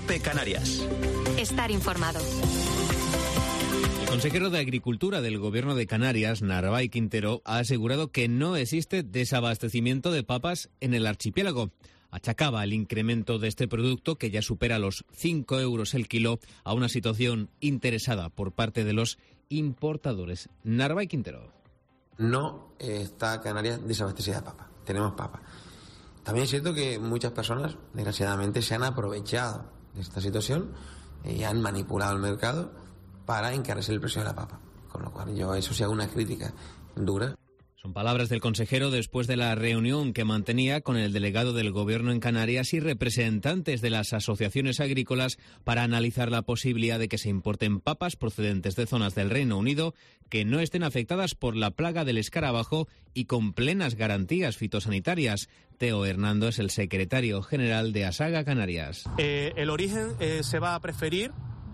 COPE Canarias. Estar informado. El consejero de Agricultura del Gobierno de Canarias, Narváez Quintero, ha asegurado que no existe desabastecimiento de papas en el archipiélago. Achacaba el incremento de este producto, que ya supera los 5 euros el kilo, a una situación interesada por parte de los importadores. Narváez Quintero. No está Canarias desabastecida de papa. Tenemos papa. También es cierto que muchas personas, desgraciadamente, se han aprovechado de esta situación y han manipulado el mercado para encarecer el precio de la papa. Con lo cual yo a eso sí hago una crítica dura. Son palabras del consejero después de la reunión que mantenía con el delegado del Gobierno en Canarias y representantes de las asociaciones agrícolas para analizar la posibilidad de que se importen papas procedentes de zonas del Reino Unido que no estén afectadas por la plaga del escarabajo y con plenas garantías fitosanitarias. Teo Hernando es el secretario general de ASAGA Canarias. El origen se va a preferir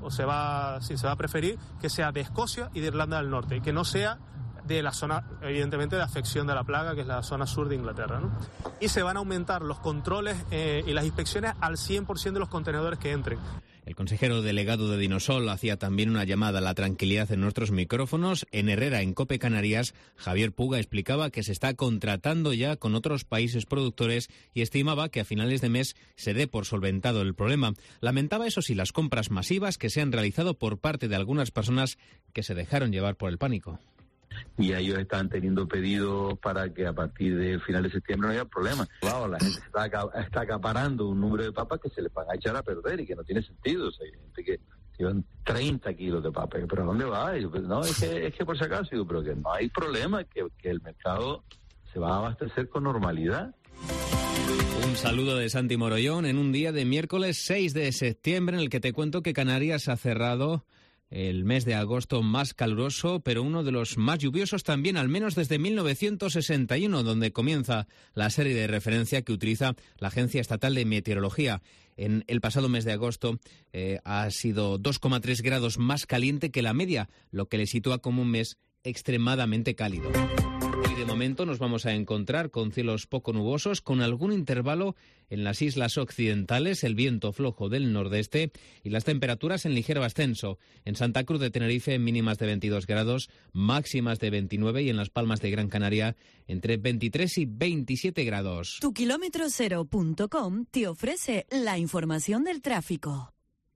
que sea de Escocia y de Irlanda del Norte y que no sea de la zona, evidentemente, de afección de la plaga, que es la zona sur de Inglaterra, ¿no? Y se van a aumentar los controles y las inspecciones al 100% de los contenedores que entren. El consejero delegado de Dinosol hacía también una llamada a la tranquilidad en nuestros micrófonos. En Herrera, en COPE Canarias, Javier Puga explicaba que se está contratando ya con otros países productores y estimaba que a finales de mes se dé por solventado el problema. Lamentaba, eso sí, las compras masivas que se han realizado por parte de algunas personas que se dejaron llevar por el pánico. Y ellos están teniendo pedidos para que a partir de finales de septiembre no haya problema. Claro, la gente está acaparando un número de papas que se les van a echar a perder y que no tiene sentido. O sea, hay gente que llevan 30 kilos de papas. ¿Pero a dónde va? Y yo, pues, no, es que por si acaso, digo, pero que no hay problema, que el mercado se va a abastecer con normalidad. Un saludo de Santi Morollón en un día de miércoles 6 de septiembre en el que te cuento que Canarias ha cerrado el mes de agosto más caluroso, pero uno de los más lluviosos también, al menos desde 1961, donde comienza la serie de referencia que utiliza la Agencia Estatal de Meteorología. En el pasado mes de agosto ha sido 2,3 grados más caliente que la media, lo que le sitúa como un mes extremadamente cálido. Hoy de momento nos vamos a encontrar con cielos poco nubosos, con algún intervalo en las islas occidentales, el viento flojo del nordeste y las temperaturas en ligero ascenso. En Santa Cruz de Tenerife mínimas de 22 grados, máximas de 29 y en Las Palmas de Gran Canaria entre 23 y 27 grados. Tukilometrocero.com te ofrece la información del tráfico.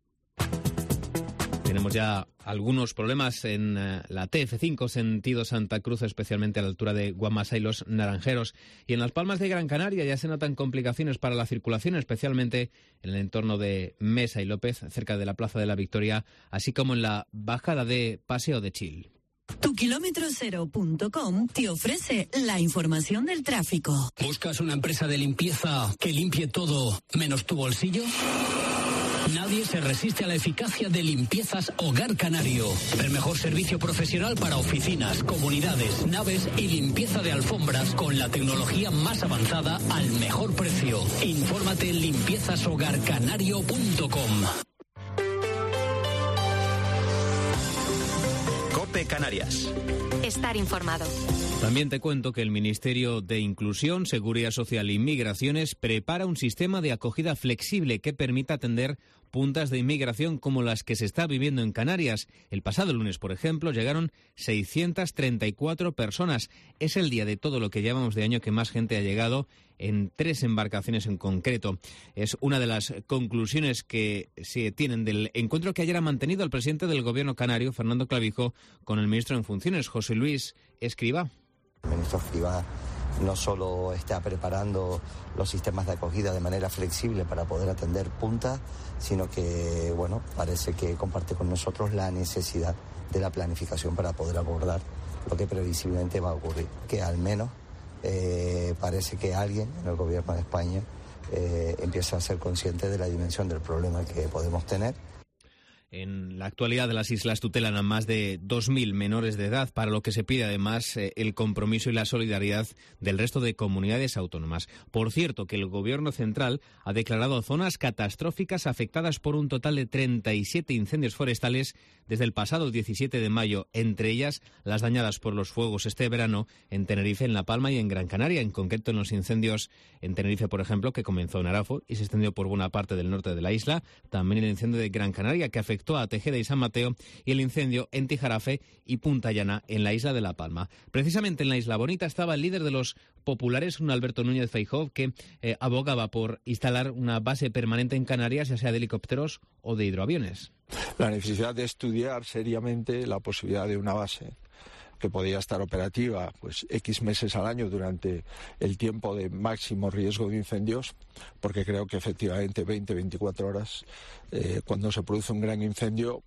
Tenemos ya algunos problemas en la TF5, sentido Santa Cruz, especialmente a la altura de Guamasa y Los Naranjeros. Y en Las Palmas de Gran Canaria ya se notan complicaciones para la circulación, especialmente en el entorno de Mesa y López, cerca de la Plaza de la Victoria, así como en la bajada de Paseo de Chil. Tukilometrocero.com te ofrece la información del tráfico. ¿Buscas una empresa de limpieza que limpie todo menos tu bolsillo? Nadie se resiste a la eficacia de Limpiezas Hogar Canario. El mejor servicio profesional para oficinas, comunidades, naves y limpieza de alfombras con la tecnología más avanzada al mejor precio. Infórmate en limpiezashogarcanario.com. COPE Canarias. Estar informado. También te cuento que el Ministerio de Inclusión, Seguridad Social y Migraciones prepara un sistema de acogida flexible que permita atender puntas de inmigración como las que se está viviendo en Canarias. El pasado lunes, por ejemplo, llegaron 634 personas. Es el día de todo lo que llevamos de año que más gente ha llegado, en 3 embarcaciones en concreto. Es una de las conclusiones que se tienen del encuentro que ayer ha mantenido el presidente del Gobierno canario, Fernando Clavijo, con el ministro en funciones, José Luis Escrivá. El ministro Escrivá no solo está preparando los sistemas de acogida de manera flexible para poder atender puntas, sino que, bueno, parece que comparte con nosotros la necesidad de la planificación para poder abordar lo que previsiblemente va a ocurrir. Que al menos parece que alguien en el Gobierno de España empieza a ser consciente de la dimensión del problema que podemos tener. En la actualidad las islas tutelan a más de 2.000 menores de edad, para lo que se pide además el compromiso y la solidaridad del resto de comunidades autónomas. Por cierto, que el Gobierno central ha declarado zonas catastróficas afectadas por un total de 37 incendios forestales desde el pasado 17 de mayo, entre ellas las dañadas por los fuegos este verano en Tenerife, en La Palma y en Gran Canaria, en concreto en los incendios en Tenerife, por ejemplo, que comenzó en Arafo y se extendió por buena parte del norte de la isla, también el incendio de Gran Canaria, que afectó a Tejeda y San Mateo, y el incendio en Tijarafe y Punta Llana, en la isla de La Palma. Precisamente en la Isla Bonita estaba el líder de los populares, un Alberto Núñez Feijóo, que abogaba por instalar una base permanente en Canarias, ya sea de helicópteros o de hidroaviones. La necesidad de estudiar seriamente la posibilidad de una base que podía estar operativa pues X meses al año durante el tiempo de máximo riesgo de incendios, porque creo que efectivamente 20-24 horas, cuando se produce un gran incendio,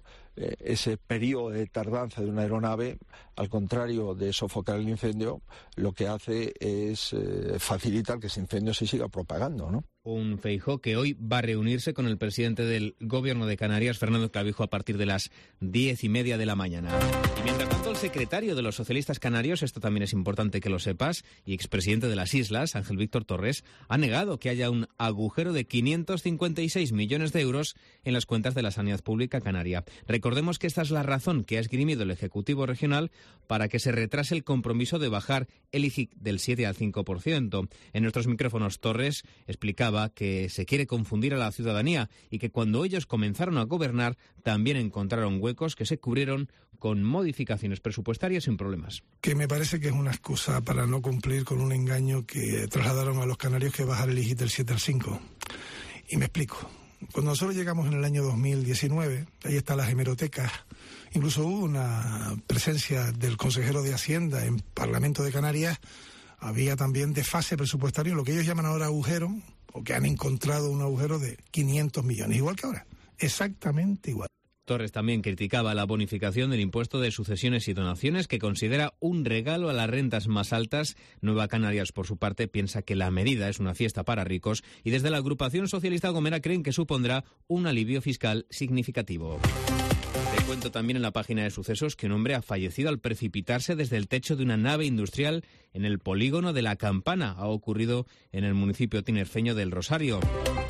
ese periodo de tardanza de una aeronave, al contrario de sofocar el incendio, lo que hace es facilitar que ese incendio se siga propagando, ¿no? Un Feijóo que hoy va a reunirse con el presidente del Gobierno de Canarias, Fernando Clavijo, a partir de las 10:30 de la mañana. Y mientras tanto, el secretario de los socialistas canarios, esto también es importante que lo sepas, y expresidente de las islas, Ángel Víctor Torres, ha negado que haya un agujero de 556 millones de euros en las cuentas de la sanidad pública canaria. Recordemos que esta es la razón que ha esgrimido el Ejecutivo Regional para que se retrase el compromiso de bajar el IGIC del 7 al 5%. En nuestros micrófonos, Torres explicaba que se quiere confundir a la ciudadanía y que cuando ellos comenzaron a gobernar también encontraron huecos que se cubrieron con modificaciones presupuestarias sin problemas. Que me parece que es una excusa para no cumplir con un engaño que trasladaron a los canarios, que bajar el IGIC del 7 al 5. Y me explico. Cuando nosotros llegamos en el año 2019, ahí están las hemerotecas, incluso hubo una presencia del consejero de Hacienda en Parlamento de Canarias, había también desfase presupuestario, lo que ellos llaman ahora agujero, o que han encontrado un agujero de 500 millones, igual que ahora, exactamente igual. Torres también criticaba la bonificación del impuesto de sucesiones y donaciones, que considera un regalo a las rentas más altas. Nueva Canarias, por su parte, piensa que la medida es una fiesta para ricos y desde la agrupación socialista Gomera creen que supondrá un alivio fiscal significativo. Te cuento también en la página de sucesos que un hombre ha fallecido al precipitarse desde el techo de una nave industrial en el polígono de La Campana. Ha ocurrido en el municipio tinerfeño del Rosario.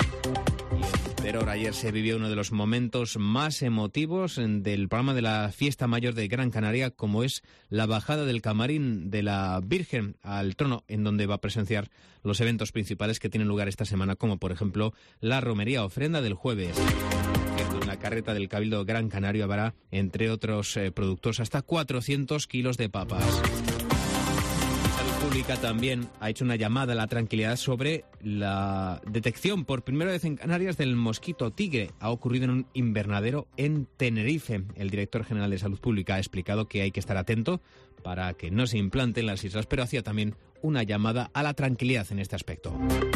Pero ayer se vivió uno de los momentos más emotivos del programa de la Fiesta Mayor de Gran Canaria, como es la bajada del camarín de la Virgen al trono, en donde va a presenciar los eventos principales que tienen lugar esta semana, como por ejemplo la romería ofrenda del jueves. En la carreta del Cabildo Gran Canario habrá, entre otros productos, hasta 400 kilos de papas. Pública también ha hecho una llamada a la tranquilidad sobre la detección por primera vez en Canarias del mosquito tigre. Ha ocurrido en un invernadero en Tenerife. El director general de Salud Pública ha explicado que hay que estar atento para que no se implante en las islas, pero hacía también una llamada a la tranquilidad en este aspecto.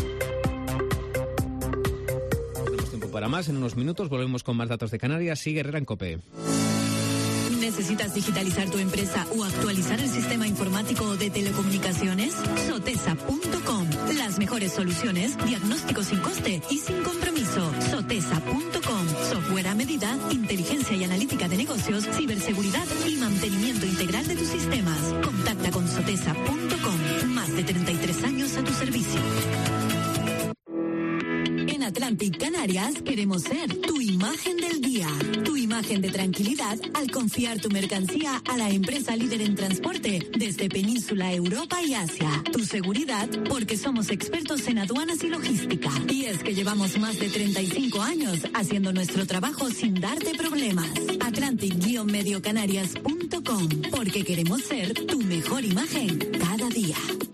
Tenemos tiempo para más. En unos minutos volvemos con más datos de Canarias. Sigue Herrera en COPE. ¿Necesitas digitalizar tu empresa o actualizar el sistema informático de telecomunicaciones? Sotesa.com. Las mejores soluciones, diagnóstico sin coste y sin compromiso. Sotesa.com. Software a medida, inteligencia y analítica de negocios, ciberseguridad y mantenimiento integral de tus sistemas. Contacta con Sotesa.com. Más de 33 años a tu servicio. En Atlantic Canarias queremos ser tu imagen del día, tu imagen de tranquilidad al confiar tu mercancía a la empresa líder en transporte desde Península, Europa y Asia. Tu seguridad porque somos expertos en aduanas y logística. Y es que llevamos más de 35 años haciendo nuestro trabajo sin darte problemas. Atlantic-mediocanarias.com, porque queremos ser tu mejor imagen cada día.